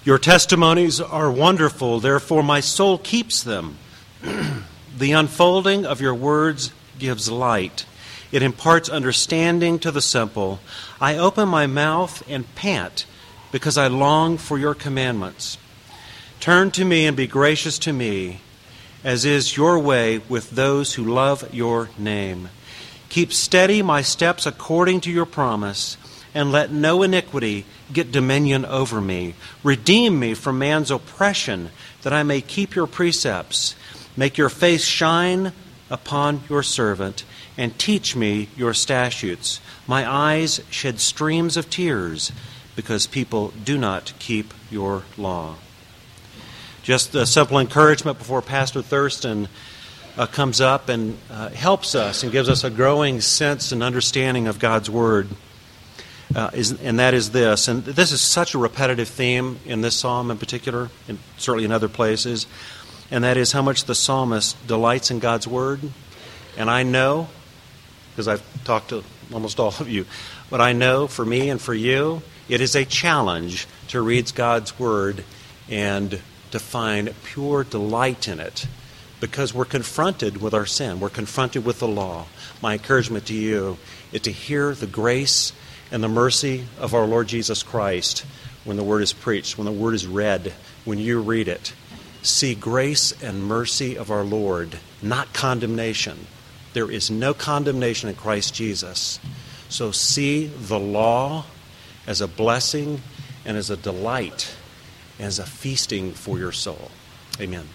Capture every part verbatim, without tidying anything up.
Your testimonies are wonderful, therefore my soul keeps them. The unfolding of your words gives light. It imparts understanding to the simple. I open my mouth and pant because I long for your commandments. Turn to me and be gracious to me, as is your way with those who love your name. Keep steady my steps according to your promise, and let no iniquity get dominion over me. Redeem me from man's oppression, that I may keep your precepts. Make your face shine upon your servant, and teach me your statutes. My eyes shed streams of tears, because people do not keep your law. Just a simple encouragement before Pastor Thurston uh, comes up and uh, helps us and gives us a growing sense and understanding of God's Word. Uh, is, and that is this, and this is such a repetitive theme in this psalm in particular, and certainly in other places, and that is how much the psalmist delights in God's Word. And I know, because I've talked to almost all of you, but I know for me and for you, it is a challenge to read God's Word and to find pure delight in it, because we're confronted with our sin. We're confronted with the law. My encouragement to you is to hear the grace and the mercy of our Lord Jesus Christ when the Word is preached, when the Word is read, when you read it. See grace and mercy of our Lord, not condemnation. There is no condemnation in Christ Jesus. So see the law as a blessing and as a delight, as a feasting for your soul. Amen.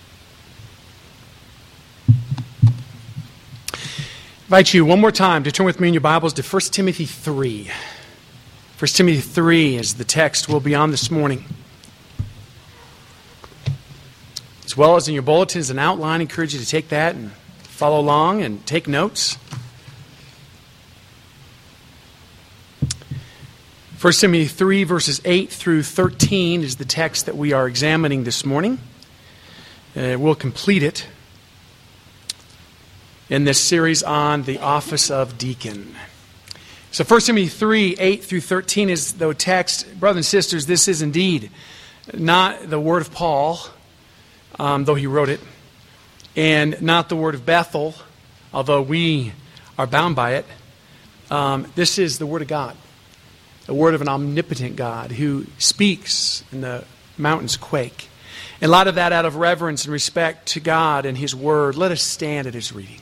I invite you one more time to turn with me in your Bibles to First Timothy three. First Timothy three is the text we'll be on this morning. As well as in your bulletins and outline, I encourage you to take that and follow along and take notes. First Timothy three, verses eight through thirteen is the text that we are examining this morning. Uh, we'll complete it in this series on the office of deacon. So First Timothy three, eight through thirteen is the text. Brothers and sisters, this is indeed not the word of Paul, um, though he wrote it, and not the word of Bethel, although we are bound by it. Um, this is the word of God, the word of an omnipotent God who speaks and the mountains quake. In light of that, out of reverence and respect to God and His word, let us stand at His reading.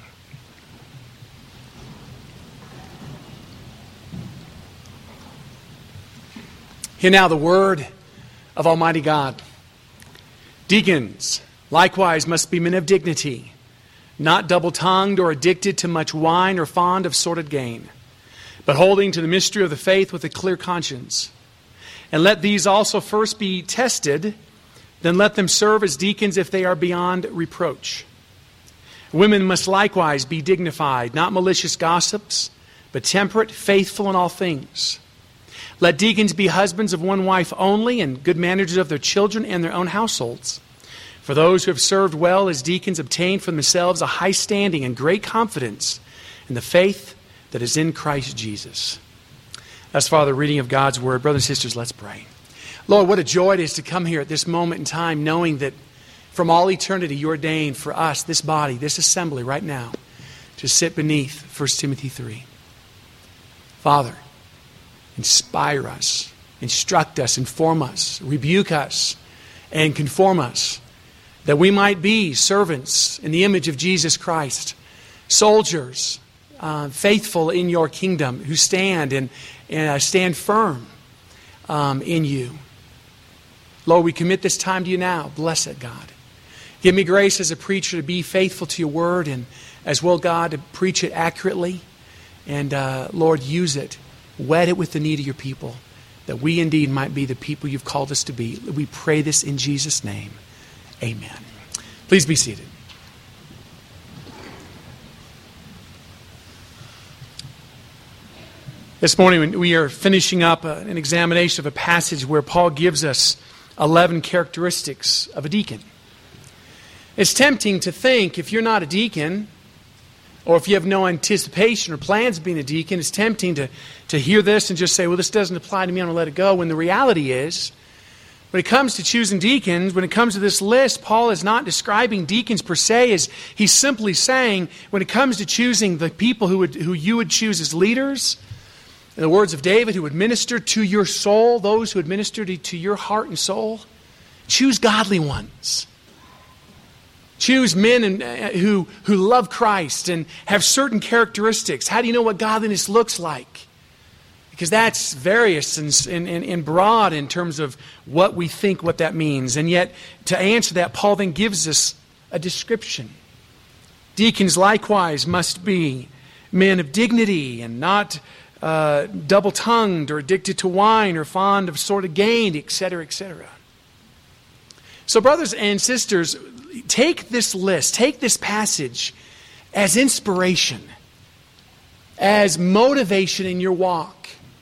Hear now the word of Almighty God. Deacons, likewise, must be men of dignity, not double-tongued or addicted to much wine or fond of sordid gain, but holding to the mystery of the faith with a clear conscience. And let these also first be tested, then let them serve as deacons if they are beyond reproach. Women must likewise be dignified, not malicious gossips, but temperate, faithful in all things. Let deacons be husbands of one wife only, and good managers of their children and their own households. For those who have served well as deacons obtain for themselves a high standing and great confidence in the faith that is in Christ Jesus. That's, Father, reading of God's Word. Brothers and sisters, let's pray. Lord, what a joy it is to come here at this moment in time, knowing that from all eternity you ordained for us, this body, this assembly right now, to sit beneath First Timothy three. Father, inspire us, instruct us, inform us, rebuke us, and conform us, that we might be servants in the image of Jesus Christ, soldiers, uh, faithful in your kingdom, who stand and, and uh, stand firm um, in you. Lord, we commit this time to you now. Blessed God. Give me grace as a preacher to be faithful to your word, and as well, God, to preach it accurately. And uh, Lord, use it. Wet it with the need of your people, that we indeed might be the people you've called us to be. We pray this in Jesus' name. Amen. Please be seated. This morning we are finishing up an examination of a passage where Paul gives us eleven characteristics of a deacon. It's tempting to think, if you're not a deacon, or if you have no anticipation or plans of being a deacon, it's tempting to, to hear this and just say, well, this doesn't apply to me, I'm going to let it go. When the reality is When it comes to choosing deacons, when it comes to this list, Paul is not describing deacons per se. As he's simply saying, when it comes to choosing the people who would, who you would choose as leaders, in the words of David, who would minister to your soul, those who would minister to, to your heart and soul, choose godly ones. Choose men and, uh, who, who love Christ and have certain characteristics. How do you know what godliness looks like? Because that's various and, and, and broad in terms of what we think what that means. And yet, to answer that, Paul then gives us a description. Deacons likewise must be men of dignity and not uh, double-tongued or addicted to wine or fond of sort of gain, et cetera, et cetera. So brothers and sisters, take this list, take this passage as inspiration, as motivation in your walk.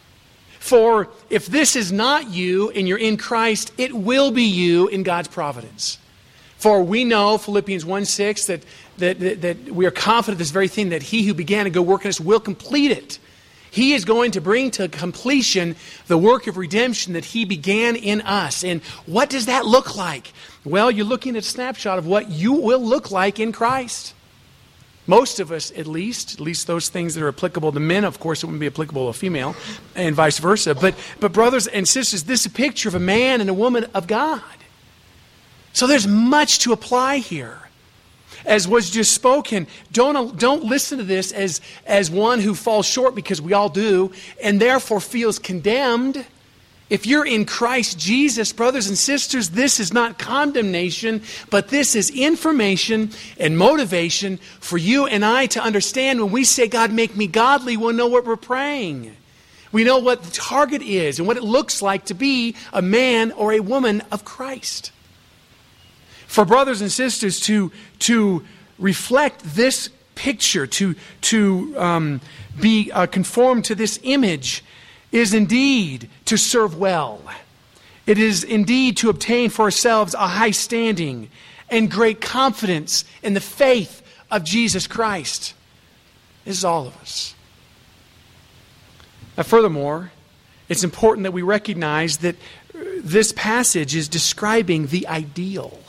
For if this is not you and you're in Christ, it will be you in God's providence. For we know, Philippians one six, that, that, that, that we are confident of this very thing, that he who began to go work in us will complete it. He is going to bring to completion the work of redemption that he began in us. And what does that look like? Well, you're looking at a snapshot of what you will look like in Christ. Most of us, at least, at least those things that are applicable to men, of course, it wouldn't be applicable to a female, and vice versa. But, but brothers and sisters, this is a picture of a man and a woman of God. So there's much to apply here. As was just spoken, don't, don't listen to this as, as one who falls short, because we all do, and therefore feels condemned. If you're in Christ Jesus, brothers and sisters, this is not condemnation, but this is information and motivation for you and I to understand. When we say, God, make me godly, we'll know what we're praying. We know what the target is and what it looks like to be a man or a woman of Christ. For brothers and sisters to, to reflect this picture, to, to um, be uh, conformed to this image, is indeed to serve well. It is indeed to obtain for ourselves a high standing and great confidence in the faith of Jesus Christ. This is all of us. Now, furthermore, it's important that we recognize that this passage is describing the ideal.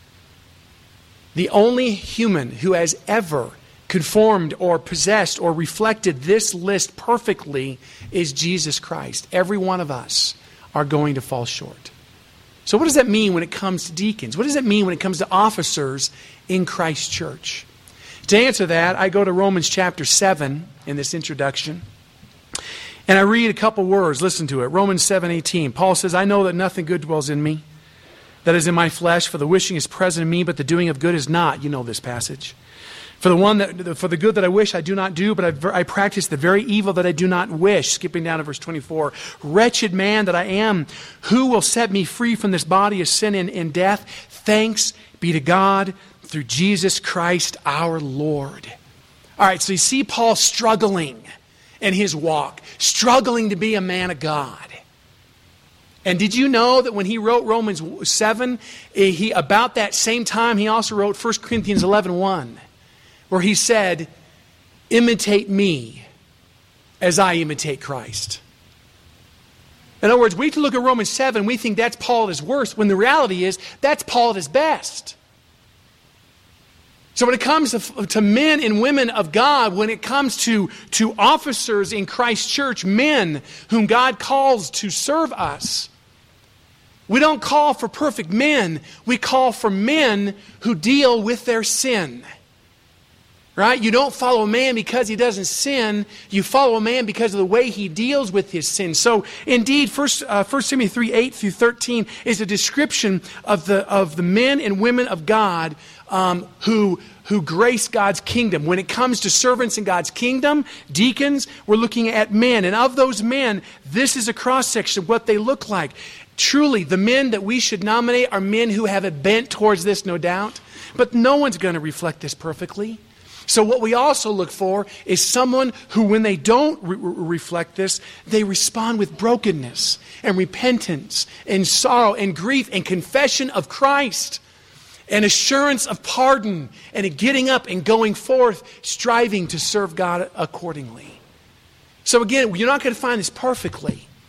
The only human who has ever conformed or possessed or reflected this list perfectly is Jesus Christ. Every one of us are going to fall short. So what does that mean when it comes to deacons? What does that mean when it comes to officers in Christ's church? To answer that, I go to Romans chapter seven in this introduction. And I read a couple words. Listen to it. Romans seven eighteen. Paul says, I know that nothing good dwells in me, that is in my flesh, for the wishing is present in me, but the doing of good is not. You know this passage. For the one that, for the good that I wish I do not do, but I, I practice the very evil that I do not wish. Skipping down to verse twenty-four. Wretched man that I am, who will set me free from this body of sin and, and death? Thanks be to God through Jesus Christ our Lord. All right, so you see Paul struggling in his walk, struggling to be a man of God. And did you know that when he wrote Romans seven, he, about that same time, he also wrote First Corinthians eleven one, where he said, imitate me as I imitate Christ. In other words, we can look at Romans seven, we think that's Paul at his worst, when the reality is that's Paul at his best. So when it comes to, to men and women of God, when it comes to, to officers in Christ's church, men whom God calls to serve us, we don't call for perfect men. We call for men who deal with their sin. Right? You don't follow a man because he doesn't sin. You follow a man because of the way he deals with his sin. So, indeed, First uh, First Timothy three eight through thirteen is a description of the of the men and women of God um, who who grace God's kingdom. When it comes to servants in God's kingdom, deacons, we're looking at men, and of those men, this is a cross section of what they look like. Truly, the men that we should nominate are men who have a bent towards this, no doubt. But no one's going to reflect this perfectly. So what we also look for is someone who, when they don't re- reflect this, they respond with brokenness and repentance and sorrow and grief and confession of Christ and assurance of pardon and a getting up and going forth, striving to serve God accordingly. So again, you're not going to find this perfectly.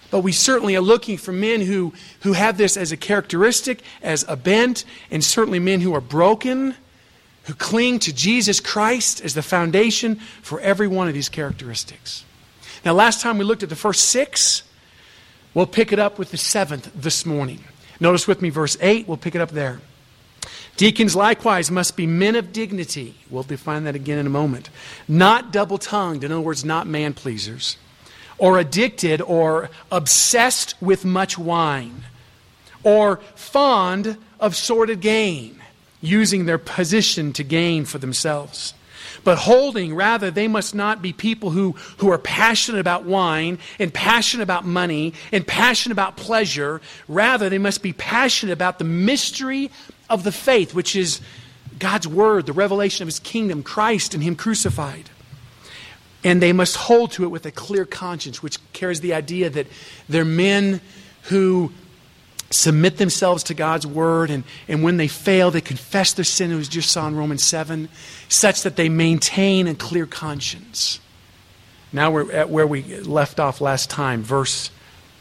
But we certainly are looking for men who, who have this as a characteristic, as a bent, and certainly men who are broken, who cling to Jesus Christ as the foundation for every one of these characteristics. Now, last time we looked at the first six. We'll pick it up with the seventh this morning. Notice with me verse eight. We'll pick it up there. Deacons likewise must be men of dignity. We'll define that again in a moment. Not double-tongued. In other words, not man-pleasers. Or addicted or obsessed with much wine. Or fond of sordid gain, using their position to gain for themselves. But holding, rather, they must not be people who, who are passionate about wine and passionate about money and passionate about pleasure. Rather, they must be passionate about the mystery of the faith, which is God's Word, the revelation of His kingdom, Christ and Him crucified. And they must hold to it with a clear conscience, which carries the idea that they're men who submit themselves to God's Word, and, and when they fail, they confess their sin, as we just saw in Romans seven, such that they maintain a clear conscience. Now we're at where we left off last time, verse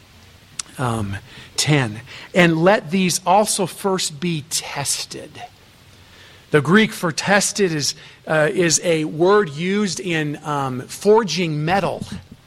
um, ten. And let these also first be tested. The Greek for tested is, uh, is a word used in um, forging metal.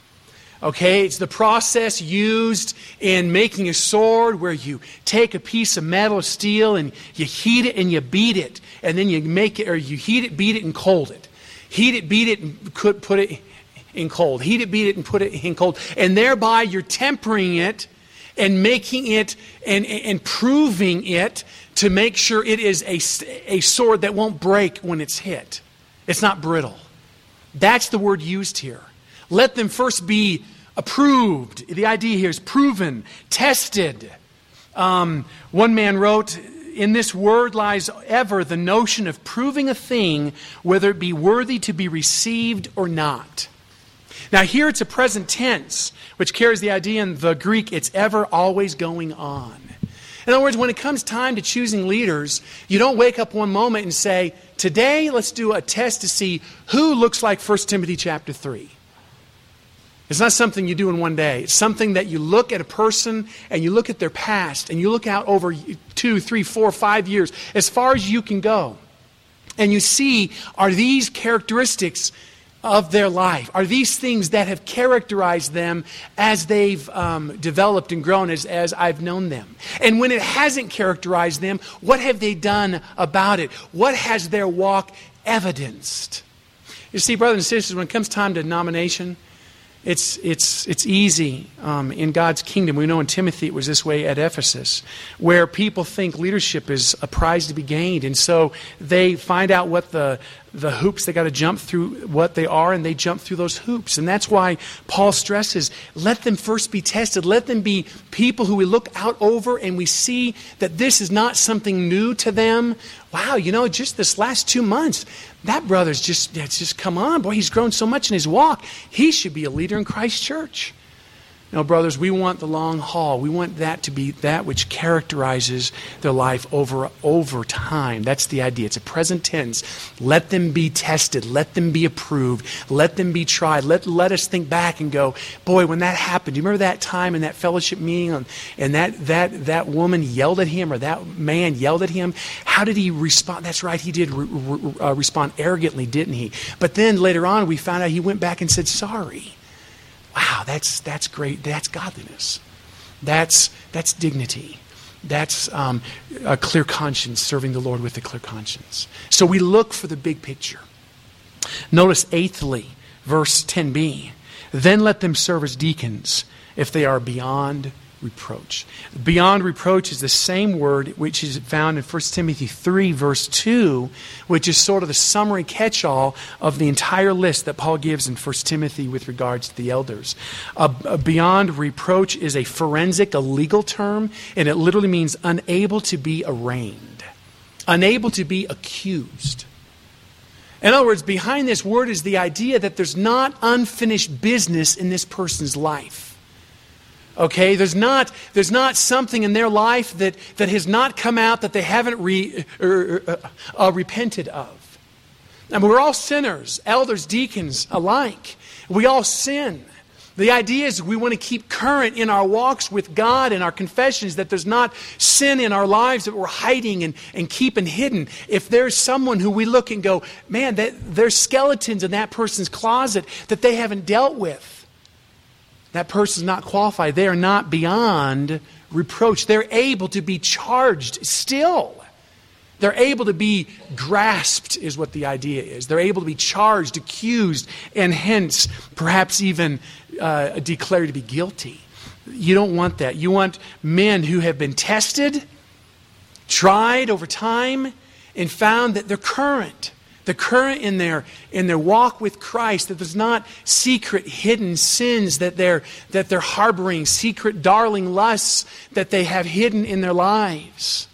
Okay, it's the process used in making a sword where you take a piece of metal or steel and you heat it and you beat it. And then you make it, or you heat it, beat it, and cold it. Heat it, beat it, and could put it in cold. Heat it, beat it, and put it in cold. And thereby you're tempering it and making it and, and proving it to make sure it is a, a sword that won't break when it's hit. It's not brittle. That's the word used here. Let them first be approved. The idea here is proven, tested. Um, one man wrote, in this word lies ever the notion of proving a thing, whether it be worthy to be received or not. Now here it's a present tense, which carries the idea in the Greek, it's ever always going on. In other words, when it comes time to choosing leaders, you don't wake up one moment and say, today let's do a test to see who looks like First Timothy chapter three. It's not something you do in one day. It's something that you look at a person and you look at their past and you look out over two, three, four, five years, as far as you can go. And you see, are these characteristics of their life? Are these things that have characterized them as they've um, developed and grown as, as I've known them? And when it hasn't characterized them, what have they done about it? What has their walk evidenced? You see, brothers and sisters, when it comes time to nomination, It's it's it's easy um, in God's kingdom. We know in Timothy it was this way at Ephesus, where people think leadership is a prize to be gained, and so they find out what the the hoops they got to jump through, what they are, and they jump through those hoops. And that's why Paul stresses, let them first be tested. Let them be people who we look out over and we see that this is not something new to them. Wow, you know, just this last two months, that brother's just, it's just come on, boy, he's grown so much in his walk. He should be a leader in Christ Church. No, brothers, we want the long haul. We want that to be that which characterizes their life over, over time. That's the idea. It's a present tense. Let them be tested. Let them be approved. Let them be tried. Let, let us think back and go, boy, when that happened, do you remember that time in that fellowship meeting and that, that, that woman yelled at him or that man yelled at him? How did he respond? That's right, he did re- re- uh, respond arrogantly, didn't he? But then later on we found out he went back and said sorry. Wow, that's that's great. That's godliness. That's that's dignity. That's um, a clear conscience, serving the Lord with a clear conscience. So we look for the big picture. Notice eighthly, verse ten b. Then let them serve as deacons if they are beyond reproach. Beyond reproach is the same word which is found in First Timothy three, verse two, which is sort of the summary catch-all of the entire list that Paul gives in First Timothy with regards to the elders. Uh, beyond reproach is a forensic, a legal term, and it literally means unable to be arraigned, unable to be accused. In other words, behind this word is the idea that there's not unfinished business in this person's life. Okay, there's not there's not something in their life that, that has not come out that they haven't re, er, uh, uh, repented of. And we're all sinners, elders, deacons alike. We all sin. The idea is we want to keep current in our walks with God and our confessions, that there's not sin in our lives that we're hiding and, and keeping hidden. If there's someone who we look and go, man, that, there's skeletons in that person's closet that they haven't dealt with, that person's not qualified. They are not beyond reproach. They're able to be charged still. They're able to be grasped, is what the idea is. They're able to be charged, accused, and hence perhaps even uh, declared to be guilty. You don't want that. You want men who have been tested, tried over time, and found that they're current. They're current in their in their walk with Christ, that there's not secret, hidden sins that they're that they're harboring, secret, darling lusts that they have hidden in their lives.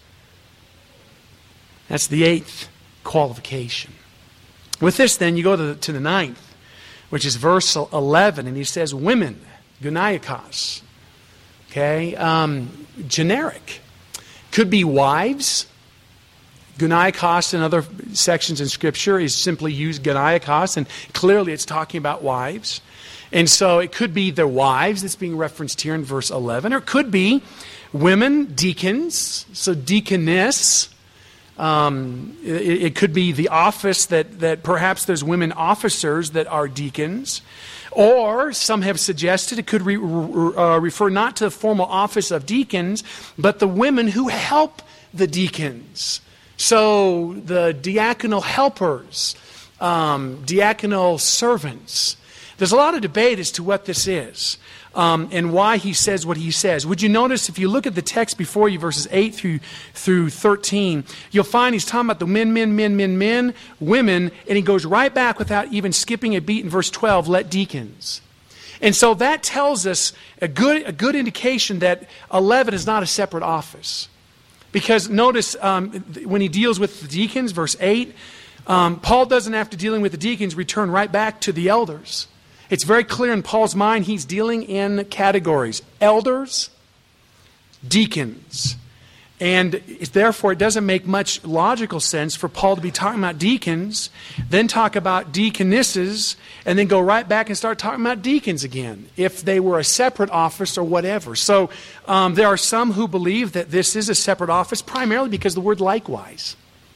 That's the eighth qualification. With this, then, you go to the, to the ninth, which is verse eleven, and he says, women, gunaiakos. Okay, um, generic. Could be wives. Gunaiakos in other sections in Scripture is simply used gunaiakos, and clearly it's talking about wives. And so it could be their wives that's being referenced here in verse eleven, or it could be women, deacons, so deaconess. Um, it, it could be the office that, that perhaps there's women officers that are deacons. Or some have suggested it could re, uh, refer not to the formal office of deacons, but the women who help the deacons. So the diaconal helpers, um, diaconal servants. There's a lot of debate as to what this is. Um, and why he says what he says. Would you notice, if you look at the text before you, verses eight through through thirteen, you'll find he's talking about the men, men, men, men, men, women, and he goes right back without even skipping a beat in verse twelve, let deacons. And so that tells us a good, a good indication that eleven is not a separate office. Because notice um, when he deals with the deacons, verse eight, um, Paul doesn't, after dealing with the deacons, return right back to the elders. It's very clear in Paul's mind he's dealing in categories. Elders, deacons. And therefore it doesn't make much logical sense for Paul to be talking about deacons, then talk about deaconesses, and then go right back and start talking about deacons again, if they were a separate office or whatever. So um, there are some who believe that this is a separate office, primarily because of the word likewise.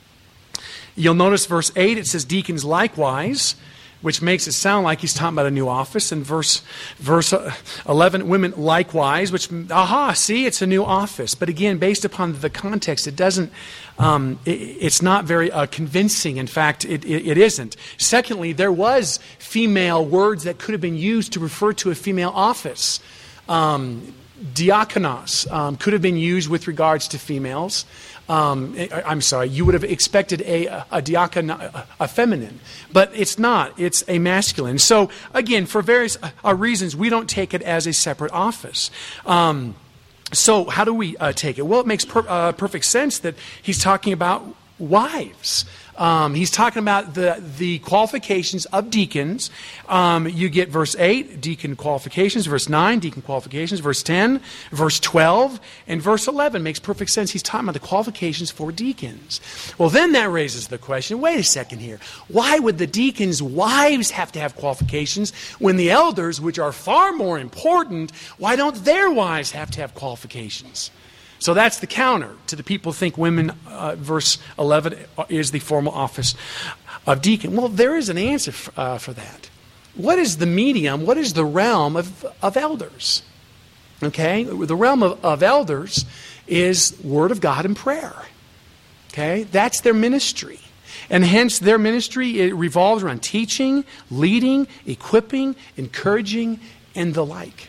You'll notice verse eight, it says deacons likewise, which makes it sound like he's talking about a new office. And verse verse eleven, women likewise, which, aha, see, it's a new office. But again, based upon the context, it doesn't, um, it, it's not very uh, convincing. In fact, it, it, it isn't. Secondly, there was female words that could have been used to refer to a female office. Um, diakonos um, could have been used with regards to females. Um, I'm sorry, you would have expected a, a diakon, a, a feminine, but it's not. It's a masculine. So again, for various uh, reasons, we don't take it as a separate office. Um, so how do we uh, take it? Well, it makes per, uh, perfect sense that he's talking about wives. Um, he's talking about the, the qualifications of deacons. Um, you get verse eight, deacon qualifications, verse nine, deacon qualifications, verse ten, verse twelve, and verse eleven makes perfect sense. He's talking about the qualifications for deacons. Well, then that raises the question, wait a second here. Why would the deacons' wives have to have qualifications when the elders, which are far more important, why don't their wives have to have qualifications? So that's the counter to the people who think women, uh, verse eleven, is the formal office of deacon. Well, there is an answer f- uh, for that. What is the medium, what is the realm of, of elders? Okay, the realm of, of elders is Word of God and prayer. Okay, that's their ministry. And hence their ministry, it revolves around teaching, leading, equipping, encouraging, and the like.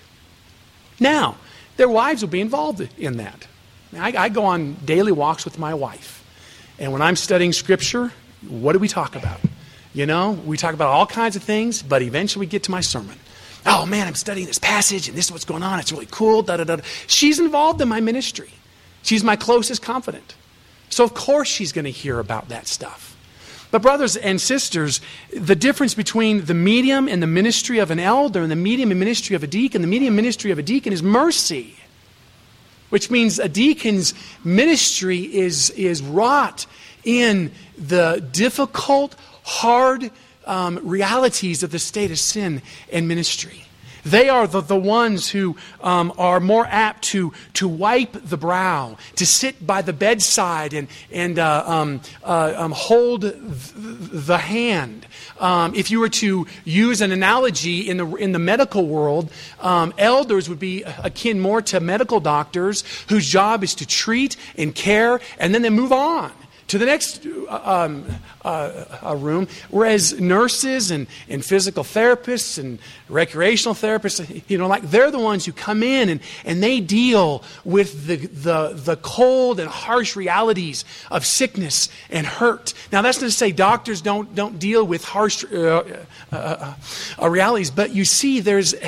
Now, their wives will be involved in that. I, I go on daily walks with my wife. And when I'm studying Scripture, what do we talk about? You know, we talk about all kinds of things, but eventually we get to my sermon. Oh, man, I'm studying this passage, and this is what's going on. It's really cool. Da, da, da. She's involved in my ministry. She's my closest confidant. So, of course, she's going to hear about that stuff. But brothers and sisters, the difference between the medium and the ministry of an elder and the medium and ministry of a deacon, the medium ministry of a deacon is mercy. Which means a deacon's ministry is, is wrought in the difficult, hard um, realities of the state of sin and ministry. They are the, the ones who um, are more apt to, to wipe the brow, to sit by the bedside and, and uh, um, uh, um, hold th- the hand. Um, if you were to use an analogy in the in the medical world, um, elders would be akin more to medical doctors whose job is to treat and care, and then they move on to the next um, uh, uh, room, whereas nurses and, and physical therapists and recreational therapists, you know, like they're the ones who come in and, and they deal with the, the, the cold and harsh realities of sickness and hurt. Now, that's not to say doctors don't, don't deal with harsh uh, uh, uh, realities, but you see there's a,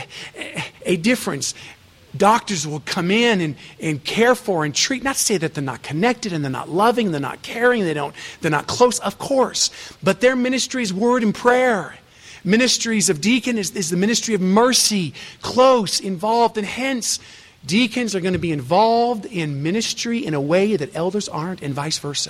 a difference. Doctors will come in and, and care for and treat. Not to say that they're not connected and they're not loving, they're not caring, they don't, they're not close, of course. But their ministry is word and prayer. Ministries of deacon is, is the ministry of mercy, close, involved, and hence deacons are going to be involved in ministry in a way that elders aren't, and vice versa.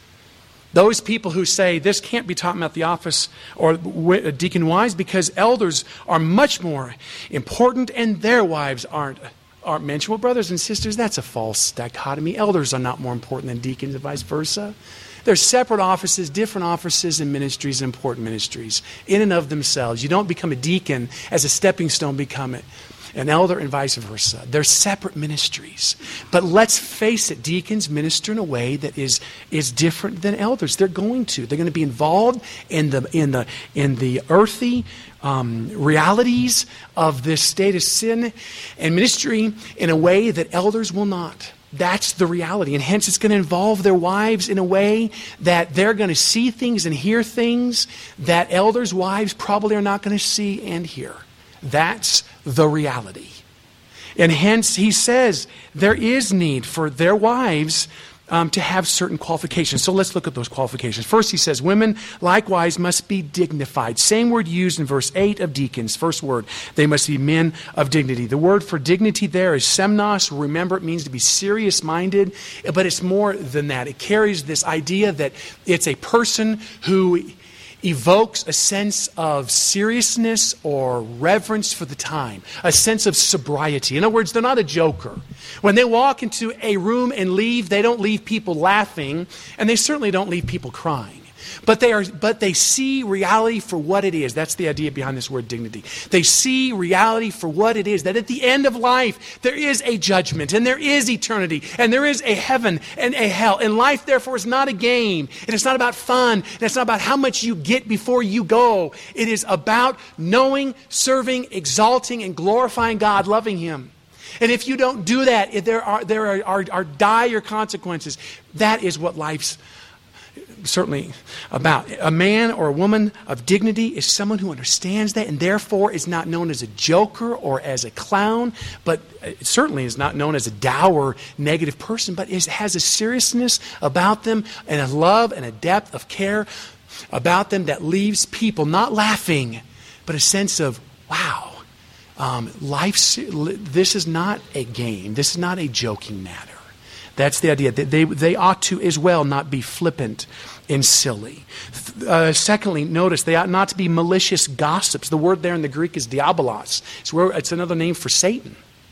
Those people who say this can't be taught at the office or deacon wives because elders are much more important and their wives aren't aren't mentioned. Well, brothers and sisters, that's a false dichotomy. Elders are not more important than deacons and vice versa. They're separate offices, different offices and ministries, and important ministries in and of themselves. You don't become a deacon as a stepping stone, become it. An elder and vice versa. They're separate ministries. But let's face it, deacons minister in a way that is, is different than elders. They're going to. They're going to be involved in the in the in the earthy um, realities of this state of sin and ministry in a way that elders will not. That's the reality. And hence it's going to involve their wives in a way that they're going to see things and hear things that elders' wives probably are not going to see and hear. That's the reality. And hence he says there is need for their wives um, to have certain qualifications. So let's look at those qualifications. First he says women likewise must be dignified. Same word used in verse eight of deacons. First word, they must be men of dignity. The word for dignity there is semnos. Remember, it means to be serious-minded, but it's more than that. It carries this idea that it's a person who evokes a sense of seriousness or reverence for the time, a sense of sobriety. In other words, they're not a joker. When they walk into a room and leave, they don't leave people laughing, and they certainly don't leave people crying. But they are, but they see reality for what it is. That's the idea behind this word dignity. They see reality for what it is, that at the end of life, there is a judgment, and there is eternity, and there is a heaven and a hell. And life, therefore, is not a game, and it's not about fun, and it's not about how much you get before you go. It is about knowing, serving, exalting, and glorifying God, loving Him. And if you don't do that, there are, there are, are, are dire consequences. That is what life's certainly about. A man or a woman of dignity is someone who understands that and therefore is not known as a joker or as a clown, but certainly is not known as a dour, negative person, but is, has a seriousness about them and a love and a depth of care about them that leaves people not laughing, but a sense of, wow, um, life's, this is not a game. This is not a joking matter. That's the idea. They, they ought to as well not be flippant and silly. Uh, secondly, notice they ought not to be malicious gossips. The word there in the Greek is diabolos. It's, where, it's another name for Satan.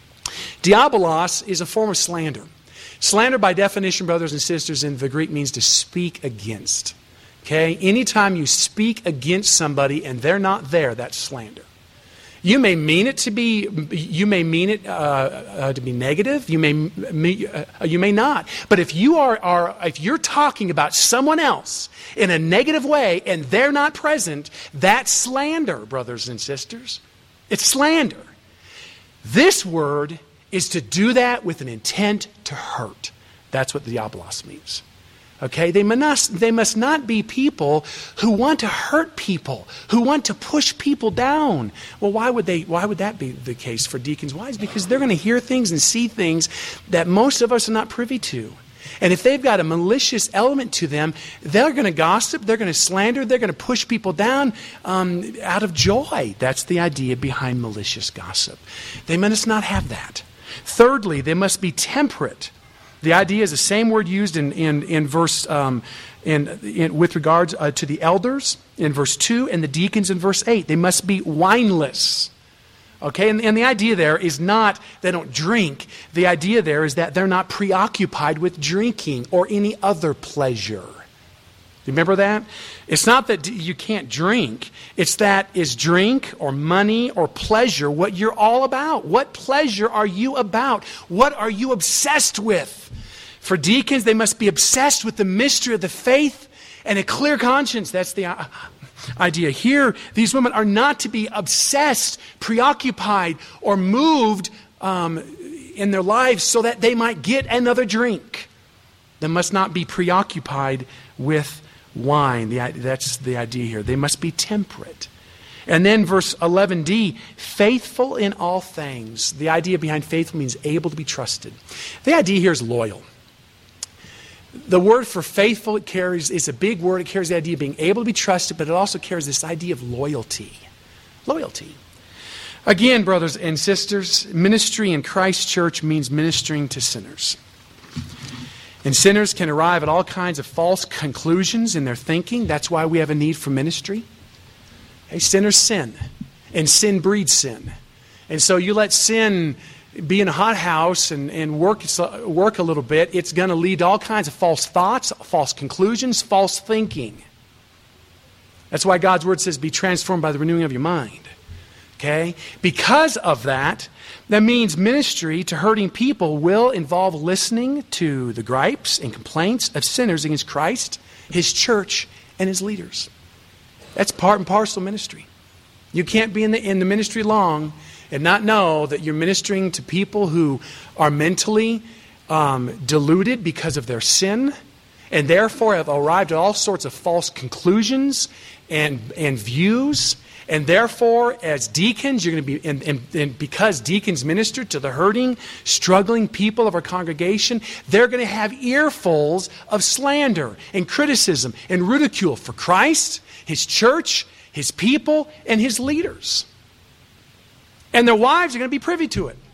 Diabolos is a form of slander. Slander, by definition, brothers and sisters, in the Greek means to speak against. Okay? Anytime you speak against somebody and they're not there, that's slander. You may mean it to be. You may mean it uh, uh, to be negative. You may. Me, uh, you may not. But if you are, are, if you're talking about someone else in a negative way and they're not present, that's slander, brothers and sisters. It's slander. This word is to do that with an intent to hurt. That's what diabolos means. Okay, they must, they must not be people who want to hurt people, who want to push people down. Well, why would they? Why would that be the case for deacons' wives? Because they're going to hear things and see things that most of us are not privy to. And if they've got a malicious element to them, they're going to gossip, they're going to slander, they're going to push people down um, out of joy. That's the idea behind malicious gossip. They must not have that. Thirdly, they must be temperate. The idea is the same word used in, in, in verse um, in, in with regards uh, to the elders in verse two and the deacons in verse eight. They must be wineless. Okay, and, and the idea there is not they don't drink. The idea there is that they're not preoccupied with drinking or any other pleasure. Remember that? It's not that you can't drink. It's that is drink or money or pleasure what you're all about? What pleasure are you about? What are you obsessed with? For deacons, they must be obsessed with the mystery of the faith and a clear conscience. That's the idea here. These women are not to be obsessed, preoccupied, or moved um, in their lives so that they might get another drink. They must not be preoccupied with wine. The, that's the idea here. They must be temperate. And then verse eleven d, faithful in all things. The idea behind faithful means able to be trusted. The idea here is loyal. The word for faithful, it carries, is a big word. It carries the idea of being able to be trusted, but it also carries this idea of loyalty. Loyalty. Again, brothers and sisters, ministry in Christ Church means ministering to sinners. And sinners can arrive at all kinds of false conclusions in their thinking. That's why we have a need for ministry. Hey, sinners sin, and sin breeds sin. And so you let sin be in a hothouse and, and work, work a little bit, it's going to lead to all kinds of false thoughts, false conclusions, false thinking. That's why God's Word says, be transformed by the renewing of your mind. Okay? Because of that, that means ministry to hurting people will involve listening to the gripes and complaints of sinners against Christ, His church, and His leaders. That's part and parcel ministry. You can't be in the, in the ministry long and not know that you're ministering to people who are mentally um, deluded because of their sin and therefore have arrived at all sorts of false conclusions and, and views. And therefore, as deacons, you're going to be, and, and, and because deacons minister to the hurting, struggling people of our congregation, they're going to have earfuls of slander and criticism and ridicule for Christ, His church, His people, and His leaders. And their wives are going to be privy to it.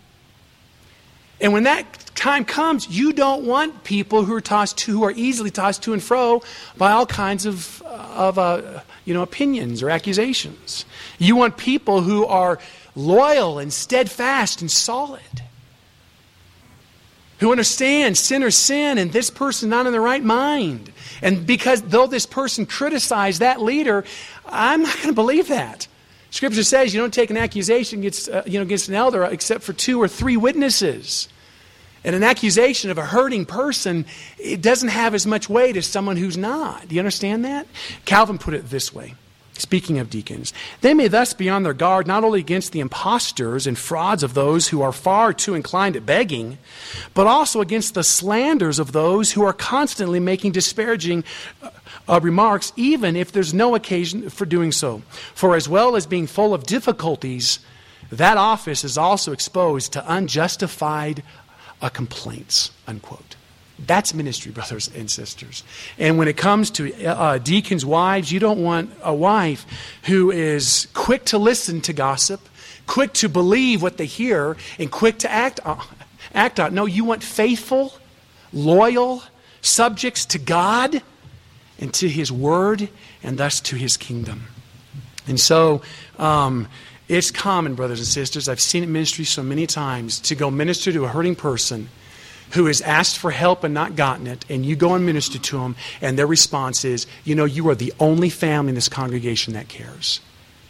And when that time comes, you don't want people who are tossed to, who are easily tossed to and fro by all kinds of, of uh, you know, opinions or accusations. You want people who are loyal and steadfast and solid, who understand sinners sin and this person's not in the right mind. And because though this person criticized that leader, I'm not going to believe that. Scripture says you don't take an accusation against, uh, you know, against an elder except for two or three witnesses. And an accusation of a hurting person, it doesn't have as much weight as someone who's not. Do you understand that? Calvin put it this way, speaking of deacons. They may thus be on their guard not only against the impostors and frauds of those who are far too inclined at begging, but also against the slanders of those who are constantly making disparaging uh, remarks, even if there's no occasion for doing so. For as well as being full of difficulties, that office is also exposed to unjustified uh, complaints, unquote. That's ministry, brothers and sisters. And when it comes to uh, deacons' wives, you don't want a wife who is quick to listen to gossip, quick to believe what they hear, and quick to act on. Act on. No, you want faithful, loyal subjects to God and to His Word, and thus to His kingdom. And so, um, it's common, brothers and sisters, I've seen it in ministry so many times, to go minister to a hurting person who has asked for help and not gotten it, and you go and minister to them, and their response is, you know, you are the only family in this congregation that cares.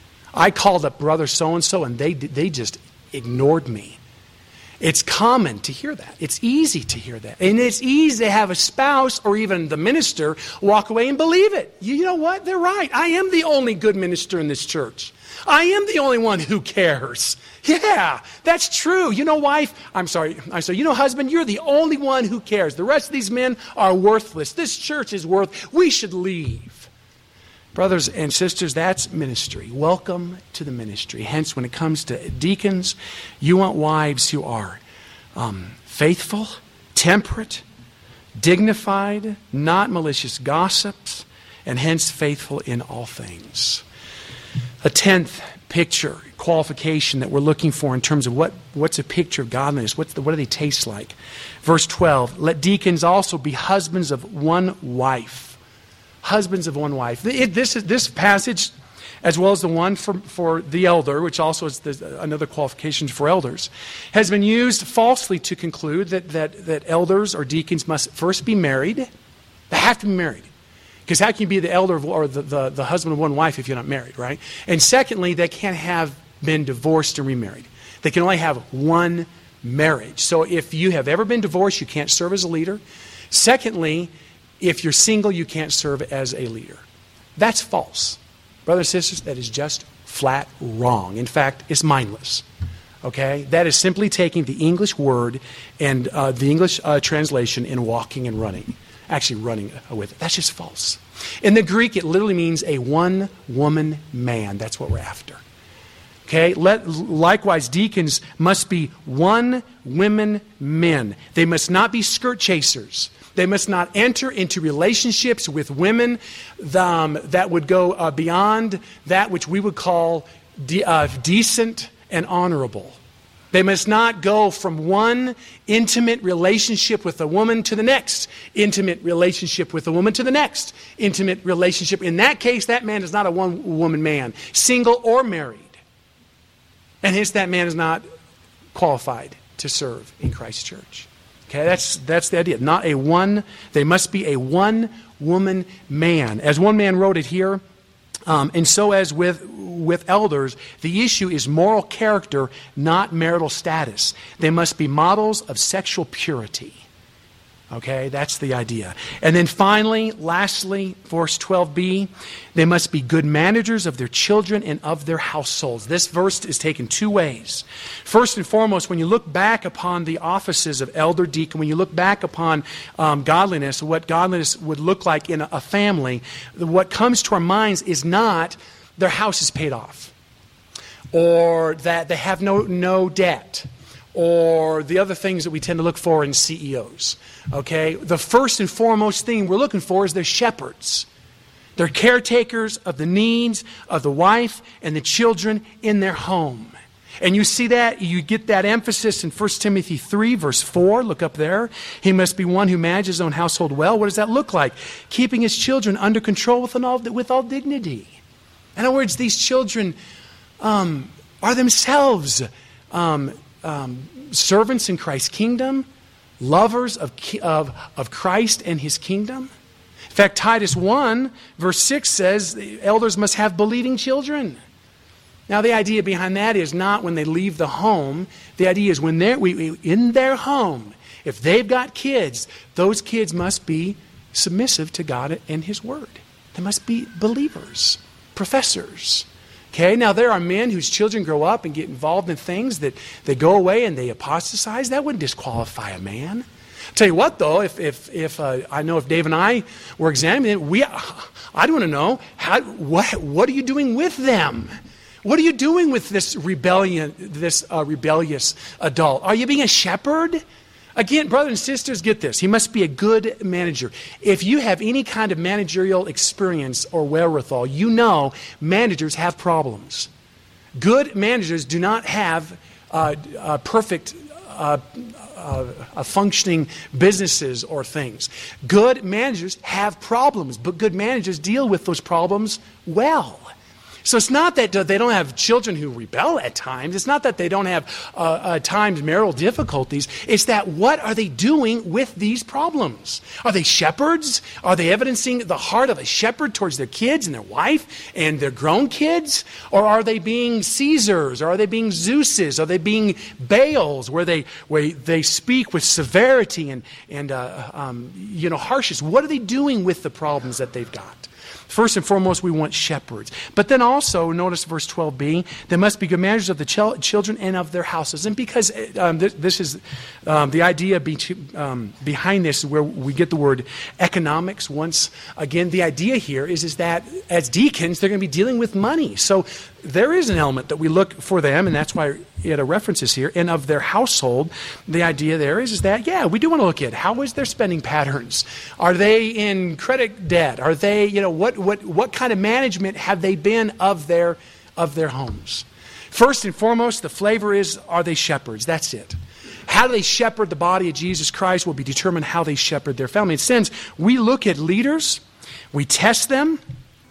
I called up brother so-and-so, and they they just ignored me. It's common to hear that. It's easy to hear that. And it's easy to have a spouse or even the minister walk away and believe it. You know what? They're right. I am the only good minister in this church. I am the only one who cares. Yeah, that's true. You know, wife, I'm sorry, I'm sorry. You know, husband, you're the only one who cares. The rest of these men are worthless. This church is worth, we should leave. Brothers and sisters, that's ministry. Welcome to the ministry. Hence, when it comes to deacons, you want wives who are um, faithful, temperate, dignified, not malicious gossips, and hence faithful in all things. A tenth picture, qualification that we're looking for in terms of what, what's a picture of godliness, what's the, what do they taste like? Verse twelve, let deacons also be husbands of one wife. Husbands of one wife. It, this, this passage as well as the one for, for the elder, which also is the, another qualification for elders, has been used falsely to conclude that, that, that elders or deacons must first be married. They have to be married. Because how can you be the elder of, or the, the, the husband of one wife if you're not married, right? And secondly, they can't have been divorced and remarried. They can only have one marriage. So if you have ever been divorced, you can't serve as a leader. Secondly, if you're single, you can't serve as a leader. That's false. Brothers and sisters, that is just flat wrong. In fact, it's mindless. Okay? That is simply taking the English word and uh, the English uh, translation and walking and running. Actually running with it. That's just false. In the Greek, it literally means a one-woman man. That's what we're after. Okay? Let, likewise, deacons must be one-women men. They must not be skirt chasers. They must not enter into relationships with women um, that would go uh, beyond that which we would call de- uh, decent and honorable. They must not go from one intimate relationship with a woman to the next intimate relationship with a woman to the next intimate relationship. In that case, that man is not a one-woman man, single or married. And hence that man is not qualified to serve in Christ's church. Okay, that's that's the idea. Not a one, they must be a one-woman man. As one man wrote it here, um, and so as with with elders, the issue is moral character, not marital status. They must be models of sexual purity. Okay, that's the idea. And then finally, lastly, verse twelve b, they must be good managers of their children and of their households. This verse is taken two ways. First and foremost, when you look back upon the offices of elder, deacon, when you look back upon um, godliness, what godliness would look like in a, a family, what comes to our minds is not their house is paid off, or that they have no, no debt, or the other things that we tend to look for in C E Os. Okay? The first and foremost thing we're looking for is they're shepherds. They're caretakers of the needs of the wife and the children in their home. And you see that, you get that emphasis in First Timothy three, verse four. Look up there. He must be one who manages his own household well. What does that look like? Keeping his children under control with all, with all dignity. In other words, these children um, are themselves um, um, servants in Christ's kingdom, lovers of, of, of Christ and his kingdom. In fact, Titus one, verse six says, the elders must have believing children. Now, the idea behind that is not when they leave the home. The idea is when they're we, we, in their home, if they've got kids, those kids must be submissive to God and his word. They must be believers, professors. Okay, now there are men whose children grow up and get involved in things that they go away and they apostatize. That wouldn't disqualify a man. I'll tell you what, though, if if if uh, I know if Dave and I were examining it, we I'd want to know how what what are you doing with them? What are you doing with this rebellion, this uh, rebellious adult? Are you being a shepherd? Again, brothers and sisters, get this. He must be a good manager. If you have any kind of managerial experience or wherewithal, you know managers have problems. Good managers do not have uh, uh, perfect uh, uh, uh, functioning businesses or things. Good managers have problems, but good managers deal with those problems well. So it's not that they don't have children who rebel at times. It's not that they don't have uh, at times marital difficulties. It's that what are they doing with these problems? Are they shepherds? Are they evidencing the heart of a shepherd towards their kids and their wife and their grown kids? Or are they being Caesars? Or are they being Zeuses? Are they being Baals, where they where they speak with severity and and uh, um, you know harshness? What are they doing with the problems that they've got? First and foremost, we want shepherds. But then also, notice verse twelve b, they must be good managers of the ch- children and of their houses. And because um, this, this is um, the idea be to, um, behind this is where we get the word economics. Once again, the idea here is, is that as deacons, they're going to be dealing with money. So there is an element that we look for them, and that's why it references here, and of their household. The idea there is, is that, yeah, we do want to look at how is their spending patterns. Are they in credit debt? Are they, you know, what what what kind of management have they been of their of their homes? First and foremost, the flavor is, are they shepherds? That's it. How do they shepherd the body of Jesus Christ will be determined how they shepherd their family. In a sense, we look at leaders, we test them,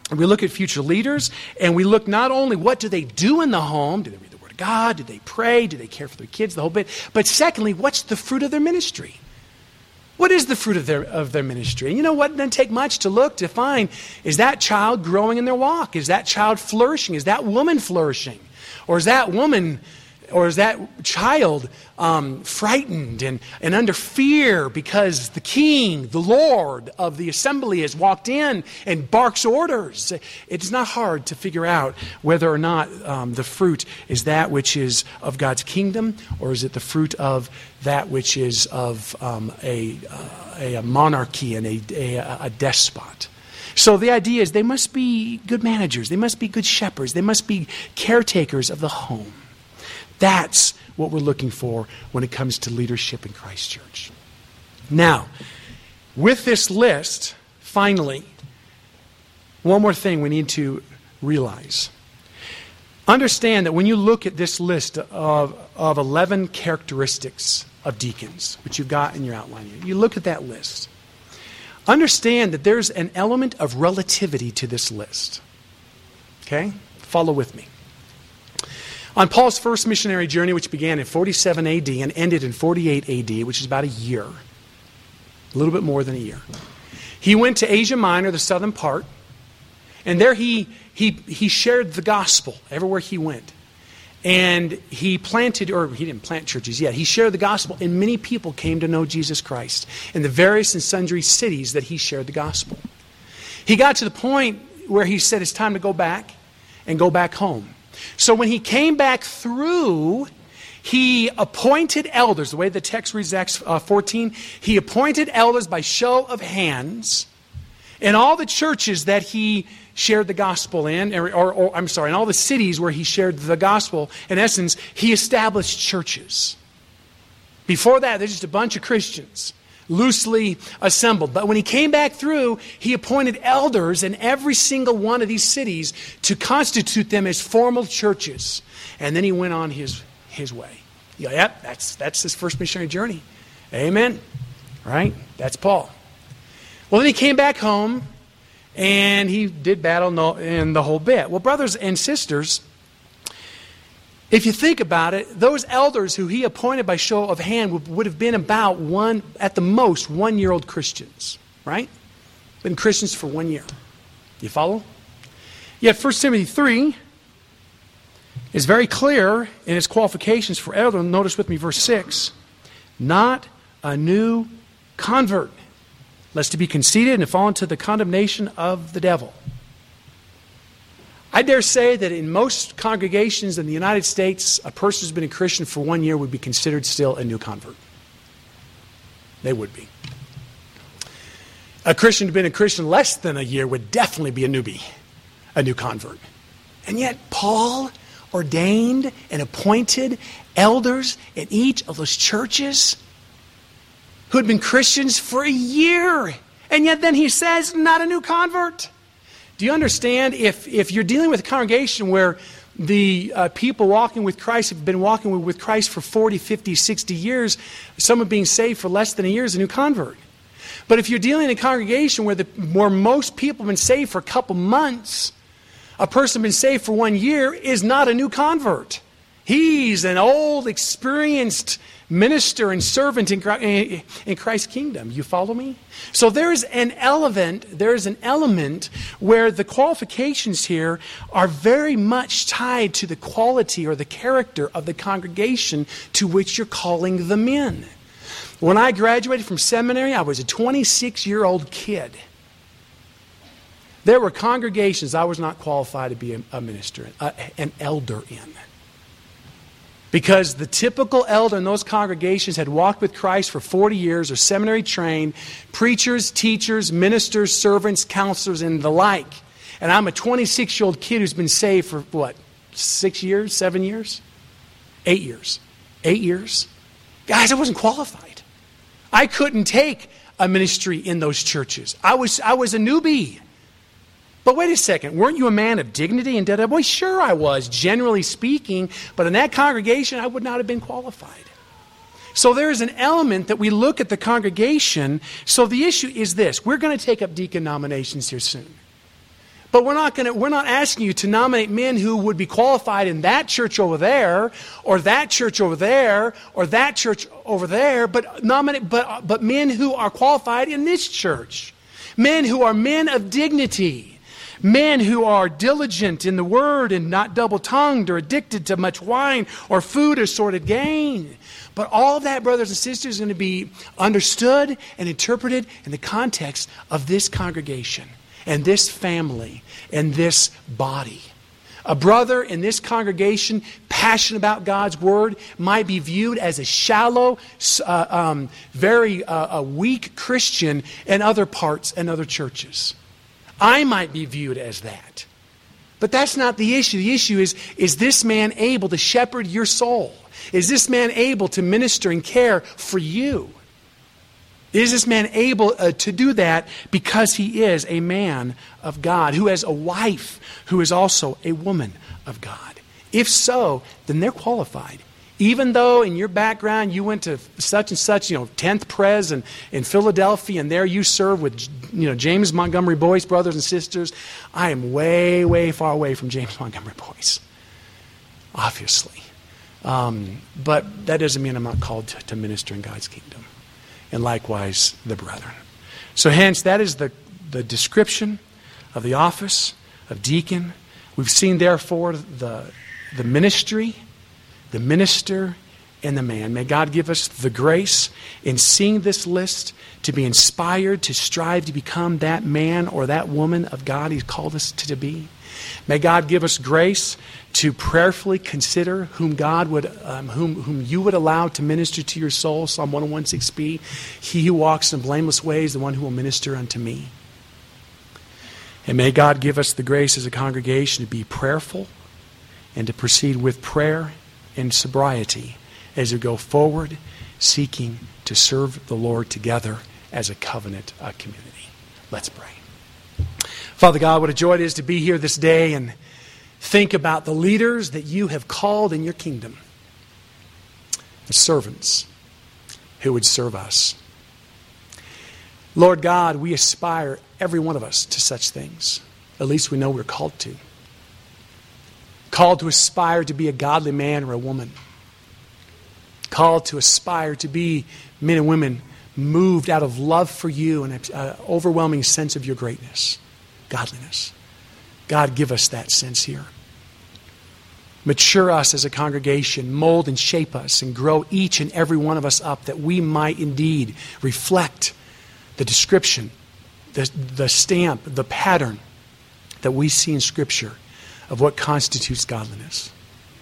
we look at future leaders, and we look not only what do they do in the home, do they read the Word of God, do they pray, do they care for their kids, the whole bit, but secondly, what's the fruit of their ministry? What is the fruit of their of their ministry? And you know what? It doesn't take much to look to find, is that child growing in their walk? Is that child flourishing? Is that woman flourishing? Or is that woman, or is that child um, frightened and, and under fear because the king, the Lord of the assembly has walked in and barks orders? It's not hard to figure out whether or not um, the fruit is that which is of God's kingdom, or is it the fruit of that which is of um, a, uh, a, a monarchy and a, a, a despot. So the idea is they must be good managers. They must be good shepherds. They must be caretakers of the home. That's what we're looking for when it comes to leadership in Christ Church. Now, with this list, finally, one more thing we need to realize. Understand that when you look at this list of, of eleven characteristics of deacons, which you've got in your outline here, you look at that list. Understand that there's an element of relativity to this list. Okay? Follow with me. On Paul's first missionary journey, which began in forty-seven A D and ended in forty-eight A D, which is about a year, a little bit more than a year, he went to Asia Minor, the southern part, and there he, he, he shared the gospel everywhere he went. And he planted, or he didn't plant churches yet, he shared the gospel, and many people came to know Jesus Christ in the various and sundry cities that he shared the gospel. He got to the point where he said it's time to go back and go back home. So when he came back through, he appointed elders. The way the text reads Acts fourteen, he appointed elders by show of hands in all the churches that he shared the gospel in, or, or, or I'm sorry, in all the cities where he shared the gospel. In essence, he established churches. Before that, there's just a bunch of Christians loosely assembled. But when he came back through, he appointed elders in every single one of these cities to constitute them as formal churches. And then he went on his, his way. Yeah, yep, that's, that's his first missionary journey. Amen. Right? That's Paul. Well, then he came back home, and he did battle in the whole bit. Well, brothers and sisters, if you think about it, those elders who he appointed by show of hand would, would have been about one, at the most, one-year-old Christians, right? Been Christians for one year. You follow? Yet First Timothy three is very clear in its qualifications for elder. Notice with me verse six. Not a new convert, lest he be conceited and fall into the condemnation of the devil. I dare say that in most congregations in the United States, a person who's been a Christian for one year would be considered still a new convert. They would be. A Christian who's been a Christian less than a year would definitely be a newbie, a new convert. And yet Paul ordained and appointed elders in each of those churches who had been Christians for a year. And yet then he says, not a new convert. Do you understand? If, if you're dealing with a congregation where the uh, people walking with Christ have been walking with, with Christ for forty, fifty, sixty years, someone being saved for less than a year is a new convert. But if you're dealing in a congregation where, the, where most people have been saved for a couple months, a person been saved for one year is not a new convert. He's an old, experienced minister and servant in Christ's kingdom. You follow me? So there's an element, there's an element where the qualifications here are very much tied to the quality or the character of the congregation to which you're calling them in. When I graduated from seminary, I was a twenty-six-year-old kid. There were congregations I was not qualified to be a, a minister, a, an elder in. Because the typical elder in those congregations had walked with Christ for forty years, or seminary trained, preachers, teachers, ministers, servants, counselors, and the like. And I'm a twenty-six-year-old kid who's been saved for, what, six years, seven years? Eight years. Eight years. Guys, I wasn't qualified. I couldn't take a ministry in those churches. I was, I was a newbie. But wait a second, weren't you a man of dignity and da-da? Boy, sure I was, generally speaking, but in that congregation I would not have been qualified. So there is an element that we look at the congregation. So the issue is this. We're going to take up deacon nominations here soon. But we're not going to, we're not asking you to nominate men who would be qualified in that church over there, or that church over there, or that church over there, but nominate, but, but men who are qualified in this church. Men who are men of dignity. Men who are diligent in the word and not double-tongued or addicted to much wine or food or sordid gain. But all of that, brothers and sisters, is going to be understood and interpreted in the context of this congregation and this family and this body. A brother in this congregation passionate about God's word might be viewed as a shallow, uh, um, very uh, a weak Christian in other parts and other churches. I might be viewed as that. But that's not the issue. The issue is, is this man able to shepherd your soul? Is this man able to minister and care for you? Is this man able uh, to do that because he is a man of God, who has a wife who is also a woman of God? If so, then they're qualified. Even though in your background you went to such and such, you know, tenth Pres in, in Philadelphia, and there you serve with, you know, James Montgomery Boyce, brothers and sisters, I am way, way far away from James Montgomery Boyce, obviously. Um, but that doesn't mean I'm not called to, to minister in God's kingdom. And likewise, the brethren. So hence, that is the, the description of the office of deacon. We've seen, therefore, the, the ministry, the minister, and the man. May God give us the grace in seeing this list to be inspired, to strive to become that man or that woman of God He's called us to be. May God give us grace to prayerfully consider whom God would, um, whom, whom you would allow to minister to your soul. Psalm one oh one six b. He who walks in blameless ways, the one who will minister unto me. And may God give us the grace as a congregation to be prayerful and to proceed with prayer and sobriety as we go forward, seeking to serve the Lord together as a covenant uh, community. Let's pray. Father God, what a joy it is to be here this day and think about the leaders that you have called in your kingdom, the servants who would serve us. Lord God, we aspire, every one of us, to such things. At least we know we're called to. Called to aspire to be a godly man or a woman. Called to aspire to be men and women moved out of love for you and an overwhelming sense of your greatness, godliness. God, give us that sense here. Mature us as a congregation, mold and shape us, and grow each and every one of us up that we might indeed reflect the description, the, the stamp, the pattern that we see in Scripture of what constitutes godliness.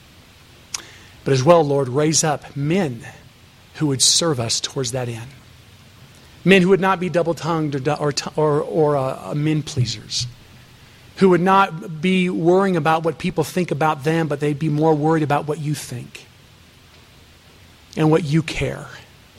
But as well, Lord, raise up men who would serve us towards that end. Men who would not be double-tongued or, or, or, or uh, men pleasers. Who would not be worrying about what people think about them, but they'd be more worried about what you think and what you care.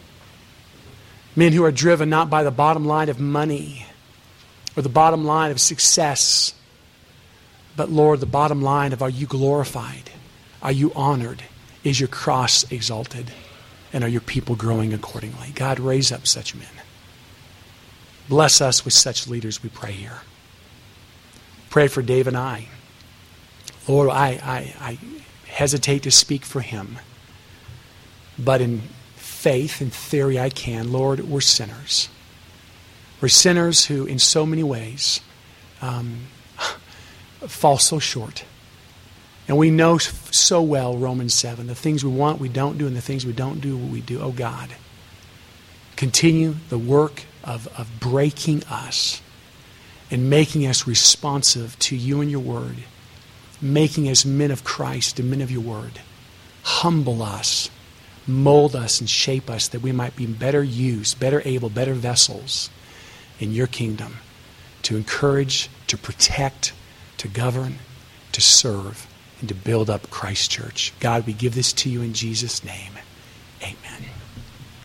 Men who are driven not by the bottom line of money or the bottom line of success, but, Lord, the bottom line of, are you glorified? Are you honored? Is your cross exalted? And are your people growing accordingly? God, raise up such men. Bless us with such leaders, we pray here. Pray for Dave and I. Lord, I, I, I hesitate to speak for him. But in faith and theory I can. Lord, we're sinners. We're sinners who in so many ways um, fall so short. And we know so well Romans seven. The things we want, we don't do. And the things we don't do, we do. Oh God, continue the work of, of breaking us and making us responsive to you and your word. Making us men of Christ and men of your word. Humble us, mold us, and shape us that we might be better used, better able, better vessels in your kingdom to encourage, to protect, to govern, to serve, and to build up Christ's church. God, we give this to you in Jesus' name.